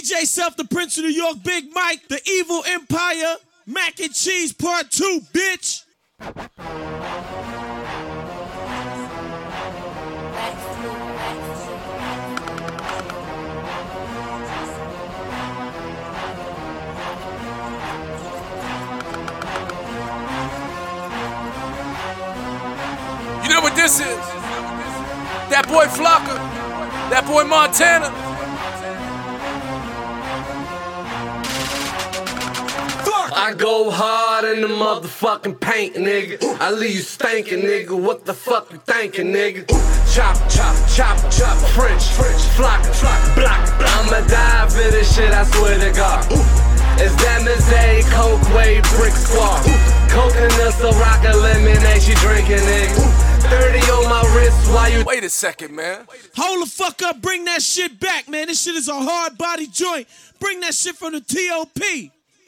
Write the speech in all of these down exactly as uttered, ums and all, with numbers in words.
J Self, the Prince of New York, Big Mike, the Evil Empire, Mac and Cheese Part two, bitch. You know what this is? That boy Flocka, that boy Montana. I go hard in the motherfucking paint, nigga. I leave you stankin', nigga. What the fuck you thinkin', nigga? Chop, chop, chop, chop, French, French, Flocka, Flocka, block, block. I'ma die for this shit, I swear to God. It's Damazay, Coke, Way, Brick Squad. Coconut, Ciroc, lemonade, she drinking, nigga. thirty on my wrist, why you... Wait a second, man. Hold the fuck up, bring that shit back, man. This shit is a hard body joint. Bring that shit from the T O P.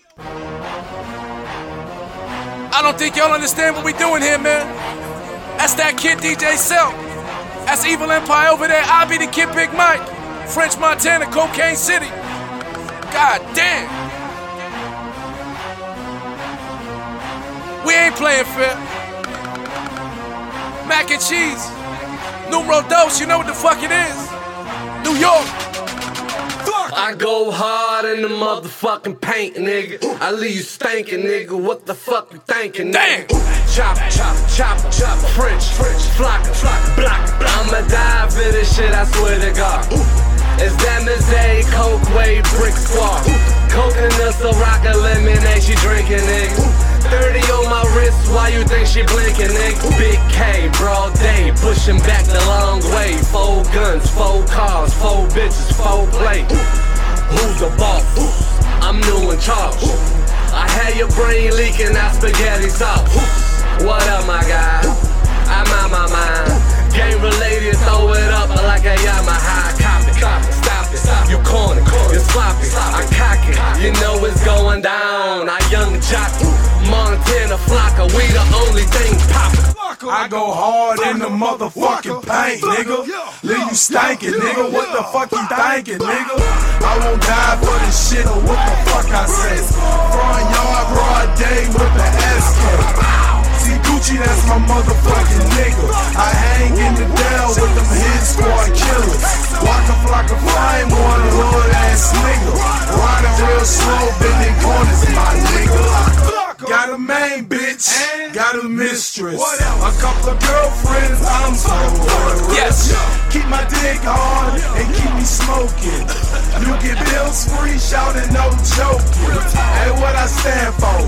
I don't think y'all understand what we doing here, man. That's that kid D J Self. That's Evil Empire over there. I be the kid Big Mike. French Montana, Cocaine City. God damn. We ain't playing fair. Mac and cheese. Numero dos, you know what the fuck it is. New York. I go hard in the motherfucking paint, nigga. I leave you stankin', nigga. What the fuck you thinkin', nigga? Chop, chop, chop, chop, French, French, Flocka, Flocka, block, block. I'ma die for this shit, I swear to God. It's Damazay, Coke, Way, Brick Squad. Coconut, Ciroc, lemonade, she drinking, nigga. thirty on my wrist, why you think she blinking, nigga? Big K, broad day, pushing back the long way. Four guns, four cars, four bitches, four play. Who's the boss? I'm new in charge. I had your brain leaking out spaghetti sauce. What up, my guy? I'm out my mind. Game related, throw it up like a Yamaha. Cop it, stop it, stop it. You corny, you sloppy. I cock it, you know it's going down. I young jockey, Montana Flocka, we the only thing poppin'. I go hard in the motherfucking paint, nigga. Leave you stankin', nigga. What the fuck you thinkin', nigga? I won't die for this shit or what the fuck I say. Front yard, broad day with the S K. See Gucci, that's my motherfucking nigga. I hang in the Dell with them hit squad killers. Waka Flocka flame, one hood ass nigga. Riding real slow, bending corners, my nigga. Got a main bitch, got a mistress, a couple of girlfriends, I'm so worried. Yes. Keep my dick hard and keep me smoking. You get bills free, shouting no joking. Hey, what I stand for?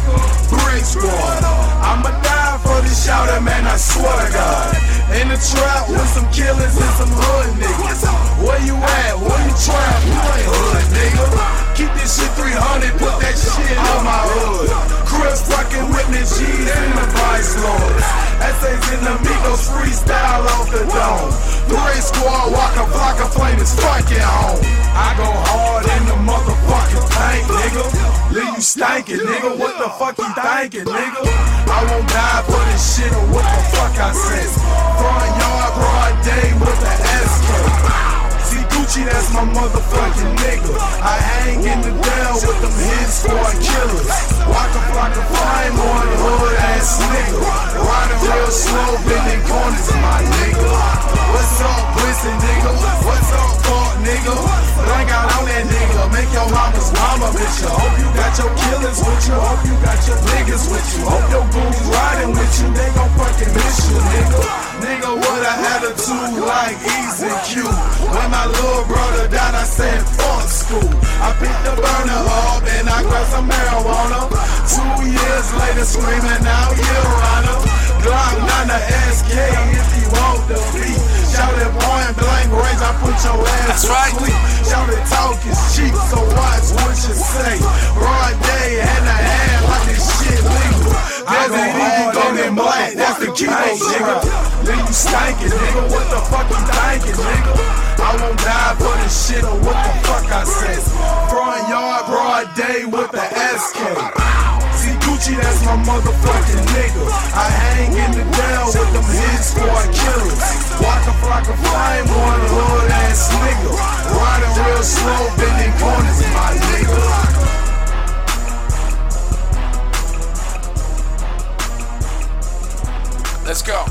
Brick Squad. I'ma die for this shouter, man, I swear to God. In the trap with some killers and some hood niggas. Where you at? Where you trap? You ain't hood, nigga. Keep this shit three hundred, put that shit on my hood. Chris fucking with me, G's and the Vice Lords. Essays in the Migos freestyle off the dome. Brick Squad, Waka Flocka, flame is fucking home. I go hard in the motherfucking paint, nigga. Leave you stankin', nigga. What the fuck you thinkin', nigga? I won't die for this shit or what the fuck I said. Front yard, broad day with the S K. See Gucci, that's my motherfucking nigga. I hang in the Dell with them hit squad killers. Waka Flocka flame, one hood ass nigga. Riding real slow, bending corners, my nigga. What's up, pussy nigga? What's up, fuck nigga? Blank out on that nigga, make your mama's mama bitch. Hope you got your killers with you, hope you got your niggas with you. Hope your goons riding with you, they gon' fucking miss you, nigga. Nigga with an attitude like Easy Q. When my little brother died, I said fuck school. I picked the burner up and I grabbed some marijuana. Two years later, screaming out, Your Honor. Glock nine the S K if you want the beat. Shout it point blank range, I put your ass That's to right. sleep. Shout it talk is cheap, so watch what you say. Broad day, hand to hand like this shit legal. There's an eagle golden black, that's the kilo, nigga. Leave you stankin', nigga. What the fuck you thinkin', nigga? I won't die for this shit or what the fuck I said. Front yard, broad day with the S K. See Gucci, that's my motherfucking nigga. I hang in the Dell with them hit squad killers. Waka Flocka flame, one hood ass nigga. Riding real slow, bending corners. Let's go.